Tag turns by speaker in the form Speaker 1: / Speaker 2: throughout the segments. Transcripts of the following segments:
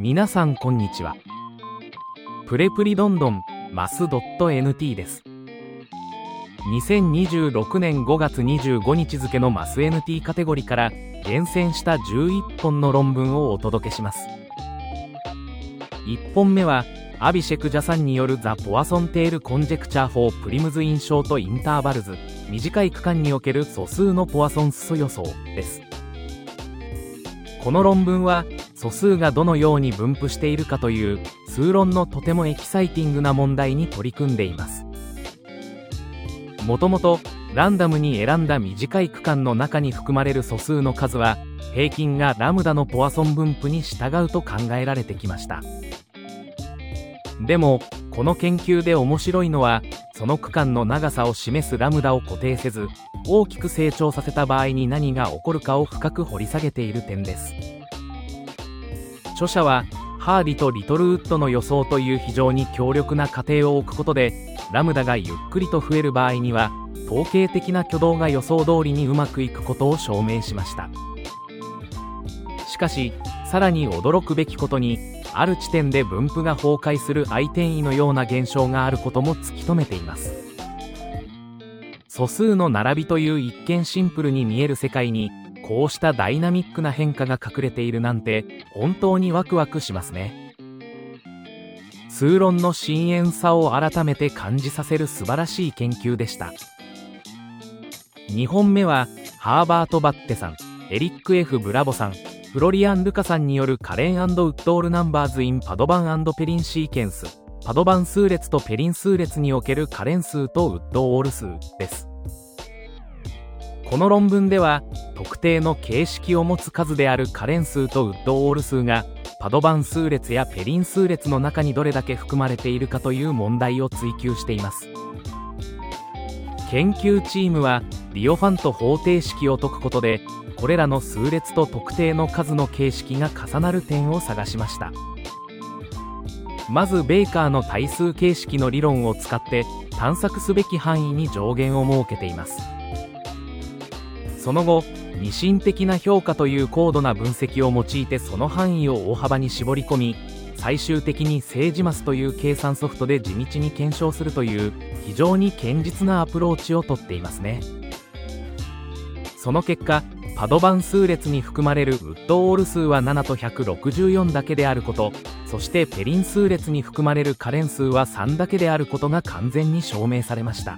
Speaker 1: 皆さんこんにちは。プレプリどんどんマス .nt です。2026年5月25日付のマス NT カテゴリーから厳選した11本の論文をお届けします。1本目はアビシェク・ジャさんによるザ・ポワソンテール・コンジェクチャー・フォー・プリムズ・イン・ショート・インターバルズ、短い区間における素数のポワソン裾予想です。この論文は素数がどのように分布しているかという数論のとてもエキサイティングな問題に取り組んでいます。もともとランダムに選んだ短い区間の中に含まれる素数の数は平均がラムダのポワソン分布に従うと考えられてきました。でもこの研究で面白いのは、その区間の長さを示すラムダを固定せず大きく成長させた場合に何が起こるかを深く掘り下げている点です。著者はハーディとリトルウッドの予想という非常に強力な仮定を置くことで、ラムダがゆっくりと増える場合には統計的な挙動が予想通りにうまくいくことを証明しました。しかしさらに驚くべきことに、ある地点で分布が崩壊するアイ転移のような現象があることも突き止めています。素数の並びという一見シンプルに見える世界にこうしたダイナミックな変化が隠れているなんて本当にワクワクしますね。数論の深遠さを改めて感じさせる素晴らしい研究でした。2本目はハーバート・バッテさん、エリック・ F ・ブラボさん、フロリアン・ルカさんによるカレン&ウッドールナンバーズ・イン・パドバン&ペリンシーケンス、パドバン数列とペリン数列におけるカレン数とウッドオール数です。この論文では特定の形式を持つ数であるカレン数とウッドオール数がパドバン数列やペリン数列の中にどれだけ含まれているかという問題を追求しています。研究チームはディオファント方程式を解くことで、これらの数列と特定の数の形式が重なる点を探しました。まずベーカーの対数形式の理論を使って探索すべき範囲に上限を設けています。その後二進的な評価という高度な分析を用いてその範囲を大幅に絞り込み、最終的にセージマスという計算ソフトで地道に検証するという非常に堅実なアプローチをとっていますね。その結果、パドバン数列に含まれるウッドオール数は7と164だけであること、そしてペリン数列に含まれるカレン数は3だけであることが完全に証明されました。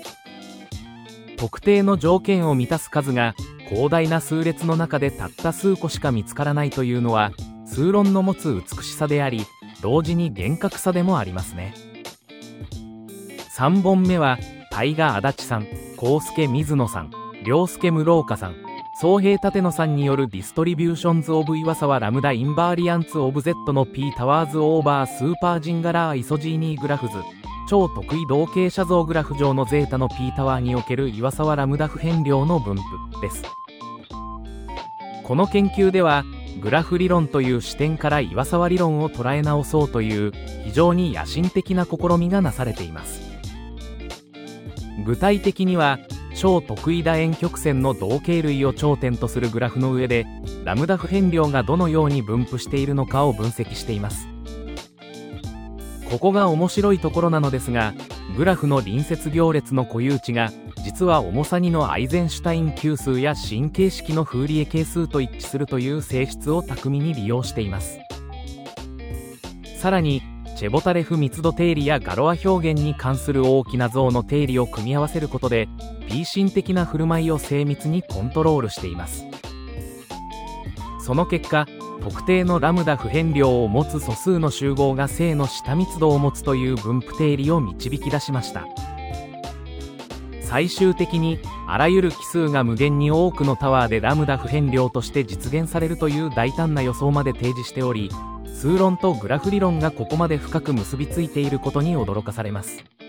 Speaker 1: 特定の条件を満たす数が広大な数列の中でたった数個しか見つからないというのは数論の持つ美しさであり、同時に厳格さでもありますね。3本目は大賀足立さん、幸助水野さん、良介室岡さん、宗平立野さんによるディストリビューションズ・オブ・岩沢ラムダ・インバーリアンツ・オブ・Z の P タワーズ・オーバー・スーパージンガラー・イソジーニー・グラフズ、超特異同型写像グラフ上のゼータの P タワーにおける岩沢ラムダ不変量の分布です。この研究ではグラフ理論という視点から岩沢理論を捉え直そうという非常に野心的な試みがなされています。具体的には超特異楕円曲線の同型類を頂点とするグラフの上でラムダ不変量がどのように分布しているのかを分析しています。ここが面白いところなのですが、グラフの隣接行列の固有値が実は重さ2のアイゼンシュタイン級数や新形式のフーリエ係数と一致するという性質を巧みに利用しています。さらにチェボタレフ密度定理やガロア表現に関する大きな像の定理を組み合わせることで P 進的な振る舞いを精密にコントロールしています。その結果、特定のラムダ不変量を持つ素数の集合が正の下密度を持つという分布定理を導き出しました。最終的にあらゆる奇数が無限に多くのタワーでラムダ不変量として実現されるという大胆な予想まで提示しており、数論とグラフ理論がここまで深く結びついていることに驚かされます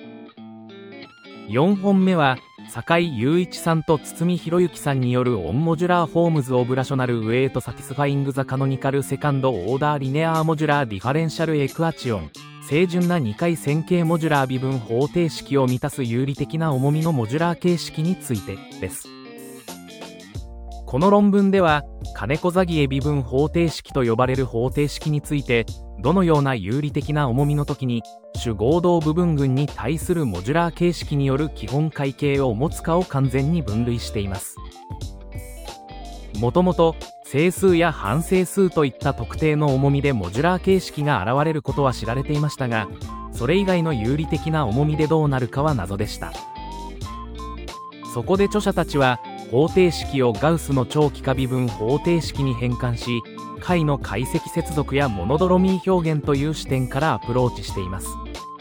Speaker 1: 。4本目は坂井雄一さんと堤博之さんによるオンモジュラーフォームズオブラショナルウェイトサティスファイングザカノニカルセカンドオーダーリネアーモジュラーディファレンシャルエクアチオン、清純な2回線形モジュラー微分方程式を満たす有理的な重みのモジュラー形式についてです。 この論文では金子ザギエ微分方程式と呼ばれる方程式について、どのような有利的な重みの時に主合同部分群に対するモジュラー形式による基本解形を持つかを完全に分類しています。もともと整数や半整数といった特定の重みでモジュラー形式が現れることは知られていましたが、それ以外の有利的な重みでどうなるかは謎でした。そこで著者たちは方程式をガウスの超幾何微分方程式に変換し、解の解析接続やモノドロミー表現という視点からアプローチしています。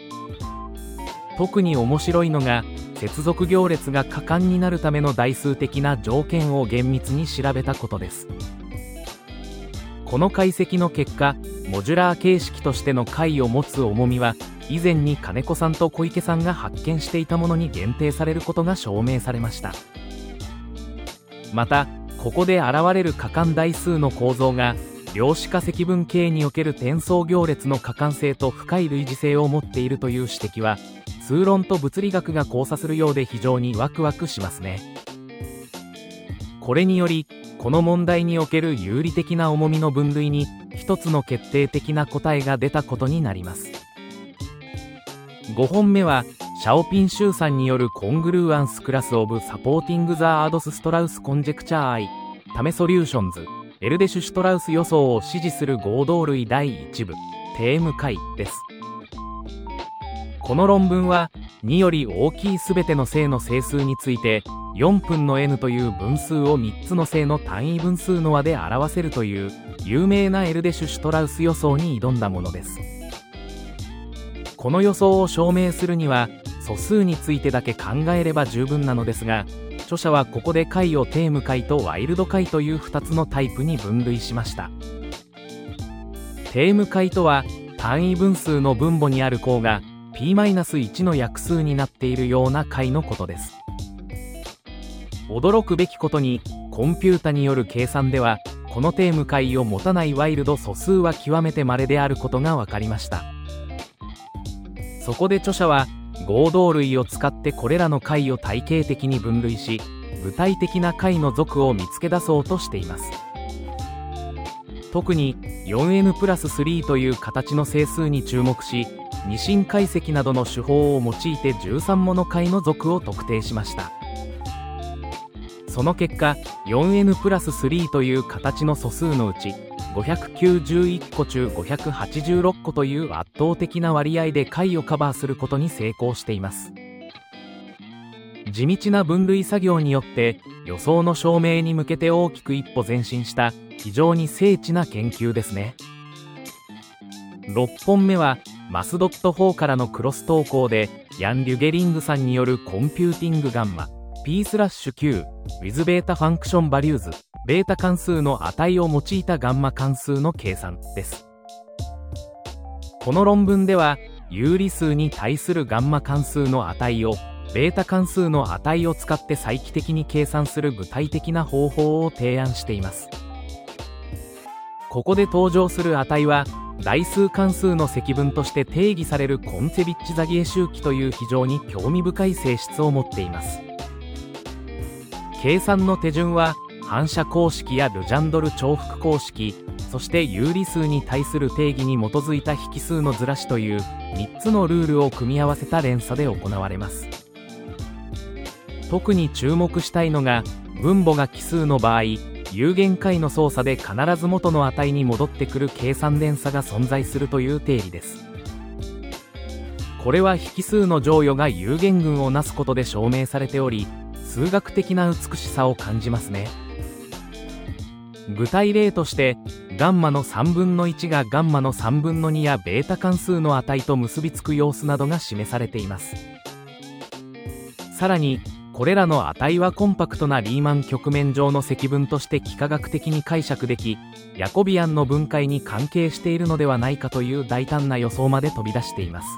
Speaker 1: 特に面白いのが、接続行列が可感になるための代数的な条件を厳密に調べたことです。この解析の結果、モジュラー形式としての解を持つ重みは以前に金子さんと小池さんが発見していたものに限定されることが証明されました。また、ここで現れる可感代数の構造が量子化積分系における転送行列の可感性と深い類似性を持っているという指摘は、数論と物理学が交差するようで非常にワクワクしますね。これにより、この問題における有利的な重みの分類に一つの決定的な答えが出たことになります。5本目はシャオピンシュウさんによるコングルーアンスクラスオブサポーティングザアードスストラウスコンジェクチャー I タメソリューションズエルデシュシュトラウス予想を支持する合同類第1部テーム解です。この論文は2より大きいすべての正の整数について4分の n という分数を3つの正の単位分数の和で表せるという有名なエルデシュシュトラウス予想に挑んだものです。この予想を証明するには素数についてだけ考えれば十分なのですが、著者はここで解をテーム解とワイルド解という2つのタイプに分類しました。テーム解とは単位分数の分母にある項が p-1 の約数になっているような解のことです。驚くべきことにコンピュータによる計算ではこのテーム解を持たないワイルド素数は極めて稀であることが分かりました。そこで著者は合同類を使ってこれらの解を体系的に分類し、具体的な解の属を見つけ出そうとしています。特に 4n+3 という形の整数に注目し、二進解析などの手法を用いて13もの解の属を特定しました。その結果 4n+3 という形の素数のうち591個中586個という圧倒的な割合で解をカバーすることに成功しています。地道な分類作業によって予想の証明に向けて大きく一歩前進した非常に精緻な研究ですね。6本目はマスドット4からのクロス投稿でヤン・リュゲリングさんによるコンピューティングガンマ P/Q with ベータファンクションバリューズベータ関数の値を用いたガンマ関数の計算です。この論文では有理数に対するガンマ関数の値をベータ関数の値を使って再帰的に計算する具体的な方法を提案しています。ここで登場する値は代数関数の積分として定義されるコンツェビッチザギエ周期という非常に興味深い性質を持っています。計算の手順は反射公式やルジャンドル重複公式、そして有理数に対する定義に基づいた引数のずらしという3つのルールを組み合わせた連鎖で行われます。特に注目したいのが分母が奇数の場合、有限解の操作で必ず元の値に戻ってくる計算連鎖が存在するという定理です。これは引数の乗与が有限群をなすことで証明されており、数学的な美しさを感じますね。具体例としてガンマの3分の1がガンマの3分の2やベータ関数の値と結びつく様子などが示されています。さらにこれらの値はコンパクトなリーマン曲面上の積分として幾何学的に解釈でき、ヤコビアンの分解に関係しているのではないかという大胆な予想まで飛び出しています。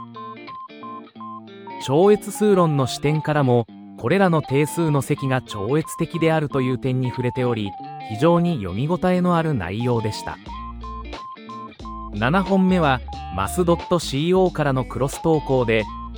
Speaker 1: 超越数論の視点からもこれらの定数の積が超越的であるという点に触れており、非常に読み応えのある内容でした。7本目はマス.co からのクロス投稿で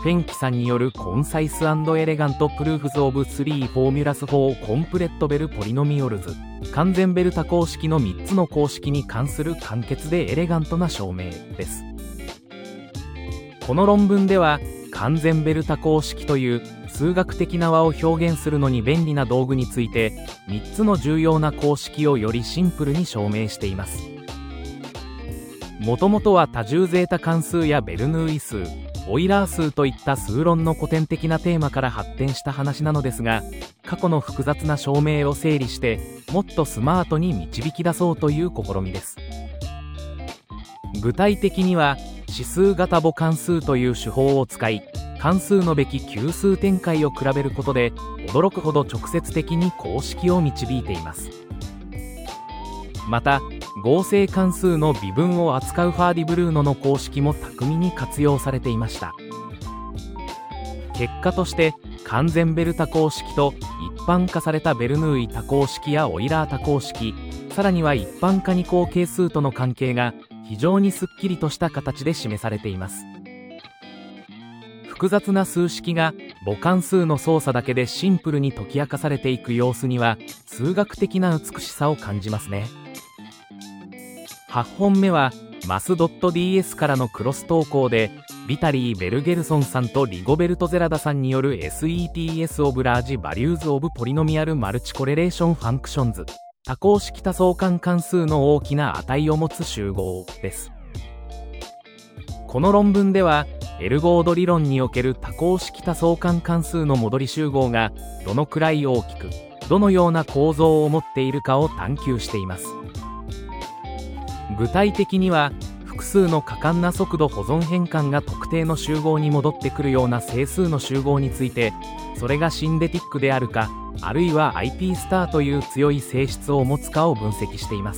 Speaker 1: フェンキさんによるコンサイス&エレガントプルーフズオブ3フォーミュラス4コンプレットベルポリノミオルズ完全ベル多項式の3つの公式に関する簡潔でエレガントな証明です。この論文では完全ベル多項式という数学的な和を表現するのに便利な道具について3つの重要な公式をよりシンプルに証明しています。もともとは多重ゼータ関数やベルヌーイ数、オイラー数といった数論の古典的なテーマから発展した話なのですが、過去の複雑な証明を整理してもっとスマートに導き出そうという試みです。具体的には指数型母関数という手法を使い、関数のべき級数展開を比べることで驚くほど直接的に公式を導いています。また合成関数の微分を扱うファーディブルーノの公式も巧みに活用されていました。結果として完全ベル多項式と一般化されたベルヌーイ多項式やオイラー多項式、さらには一般化二項係数との関係が非常にすっきりとした形で示されています。複雑な数式が母関数の操作だけでシンプルに解き明かされていく様子には数学的な美しさを感じますね。8本目はマス .ds からのクロス投稿でビタリー・ベルゲルソンさんとリゴベルト・ゼラダさんによる SETS オブラージ・バリューズ・オブ・ポリノミアル・マルチコレレーション・ファンクションズ多項式多相関関数の大きな値を持つ集合です。この論文ではエルゴード理論における多項式多相関関数の戻り集合がどのくらい大きくどのような構造を持っているかを探求しています。具体的には複数の可感な速度保存変換が特定の集合に戻ってくるような整数の集合について、それがシンデティックであるかあるいは IP スターという強い性質を持つかを分析しています。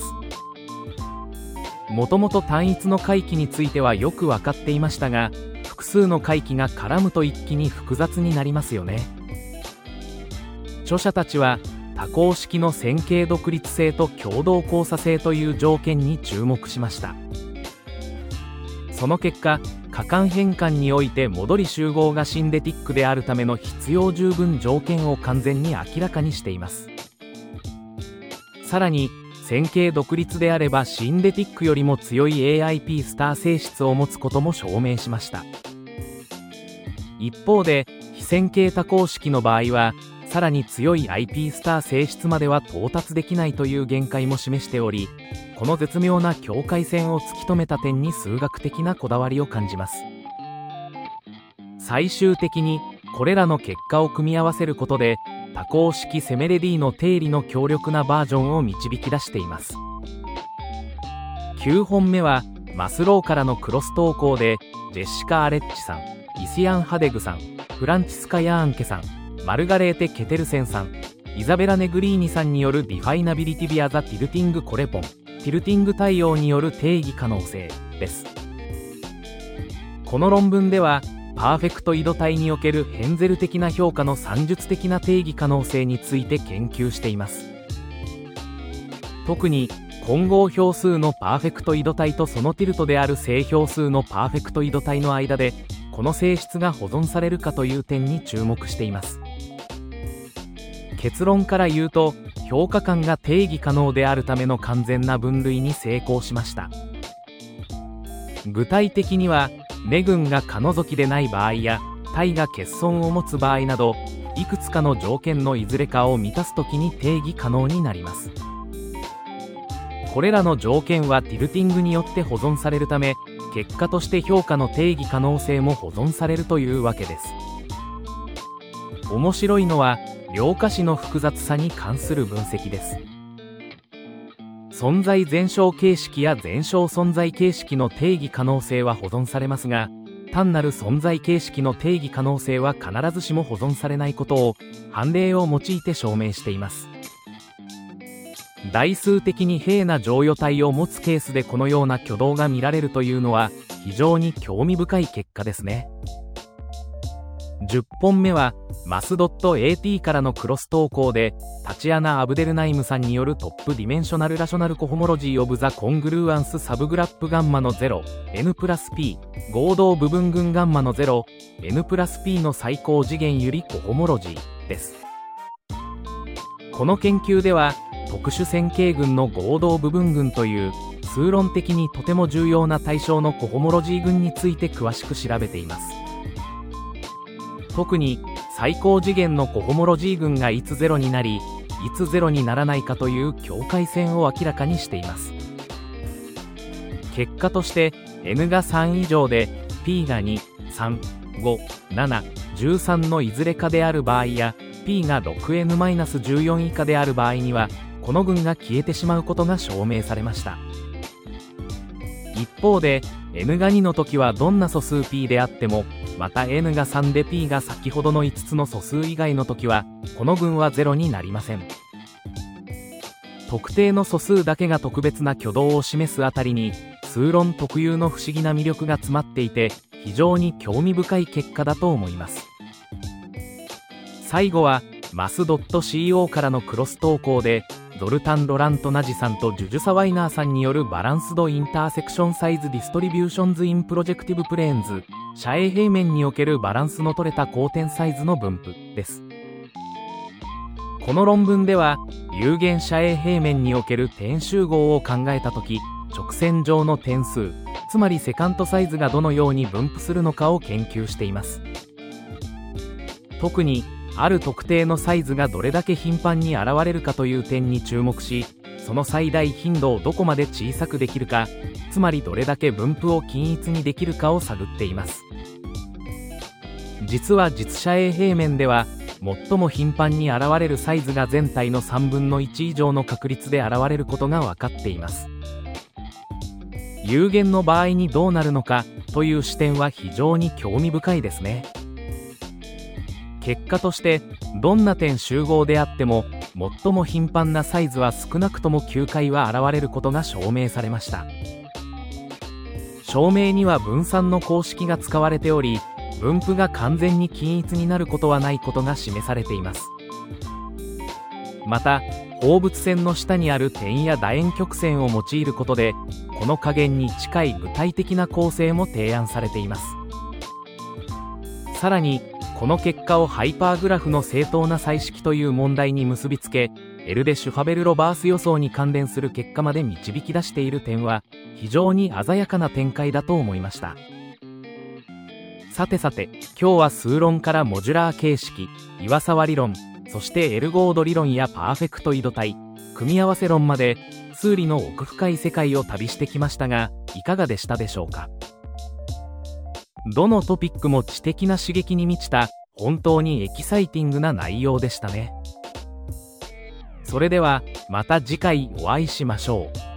Speaker 1: もともと単一の回帰についてはよく分かっていましたが、複数の回帰が絡むと一気に複雑になりますよね。著者たちは多項式の線形独立性と共同交差性という条件に注目しました。その結果、可感変換において戻り集合がシンデティックであるための必要十分条件を完全に明らかにしています。さらに線形独立であればシンデティックよりも強い AIP スター性質を持つことも証明しました。一方で非線形多項式の場合はさらに強い IP スター性質までは到達できないという限界も示しており、この絶妙な境界線を突き止めた点に数学的なこだわりを感じます。最終的にこれらの結果を組み合わせることで多項式セメレディの定理の強力なバージョンを導き出しています。9本目はマスローからのクロス投稿でジェシカ・アレッチさん、イシアン・ハデグさん、フランチスカ・ヤーンケさん、マルガレーテ・ケテルセンさん、イザベラ・ネグリーニさんによるディファイナビリティビア・ザ・ティルティング・コレポン、ティルティング対応による定義可能性です。この論文ではパーフェクト緯度体におけるヘンゼル的な評価の算術的な定義可能性について研究しています。特に混合票数のパーフェクト緯度体とそのティルトである正票数のパーフェクト緯度体の間でこの性質が保存されるかという点に注目しています。結論から言うと評価間が定義可能であるための完全な分類に成功しました。具体的にはネ群が可除きでない場合や体が欠損を持つ場合などいくつかの条件のいずれかを満たすときに定義可能になります。これらの条件はティルティングによって保存されるため結果として評価の定義可能性も保存されるというわけです。面白いのは両可視の複雑さに関する分析です。存在全小形式や全小存在形式の定義可能性は保存されますが、単なる存在形式の定義可能性は必ずしも保存されないことを判例を用いて証明しています。代数的に平な剰余体を持つケースでこのような挙動が見られるというのは非常に興味深い結果ですね。 10本目はマス .at からのクロス投稿で、タチアナ・アブデルナイムさんによるトップディメンショナルラショナルコホモロジー・オブ・ザ・コングルーアンス・サブグラップガンマの 0、N プラス P、合同部分群ガンマの 0、N プラス P の最高次元有利コホモロジーです。この研究では、特殊線形群の合同部分群という数論的にとても重要な対象のコホモロジー群について詳しく調べています。特に最高次元のコホモロジー群がいつ0になり、いつ0にならないかという境界線を明らかにしています。結果として N が3以上で P が2、3、5、7、13のいずれかである場合や P が 6N-14 以下である場合には、この群が消えてしまうことが証明されました。一方で N が2の時はどんな素数 P であっても、また N が3で P が先ほどの5つの素数以外の時はこの群は0になりません。特定の素数だけが特別な挙動を示すあたりに数論特有の不思議な魅力が詰まっていて、非常に興味深い結果だと思います。最後はマス .co からのクロス投稿で、ゾルタン・ロラント・ナジさんとジュジュサワイナーさんによるバランスド・インターセクション・サイズ・ディストリビューションズ・イン・プロジェクティブ・プレーンズ、遮影平面におけるバランスの取れた交点サイズの分布です。この論文では、有限遮影平面における点集合を考えたとき、直線上の点数、つまりセカントサイズがどのように分布するのかを研究しています。特に、ある特定のサイズがどれだけ頻繁に現れるかという点に注目し、その最大頻度をどこまで小さくできるか、つまりどれだけ分布を均一にできるかを探っています。実は実遮影平面では、最も頻繁に現れるサイズが全体の3分の1以上の確率で現れることが分かっています。有限の場合にどうなるのかという視点は非常に興味深いですね。結果として、どんな点集合であっても、最も頻繁なサイズは少なくとも9回は現れることが証明されました。証明には分散の公式が使われており、分布が完全に均一になることはないことが示されています。また、放物線の下にある点や楕円曲線を用いることで、この加減に近い具体的な構成も提案されています。さらに、この結果をハイパーグラフの正当な彩色という問題に結びつけ、エルデシュファベル・ロバース予想に関連する結果まで導き出している点は、非常に鮮やかな展開だと思いました。さてさて、今日は数論からモジュラー形式、岩沢理論、そしてエルゴード理論やパーフェクトイド体、組み合わせ論まで、数理の奥深い世界を旅してきましたが、いかがでしたでしょうか。どのトピックも知的な刺激に満ちた本当にエキサイティングな内容でしたね。それではまた次回お会いしましょう。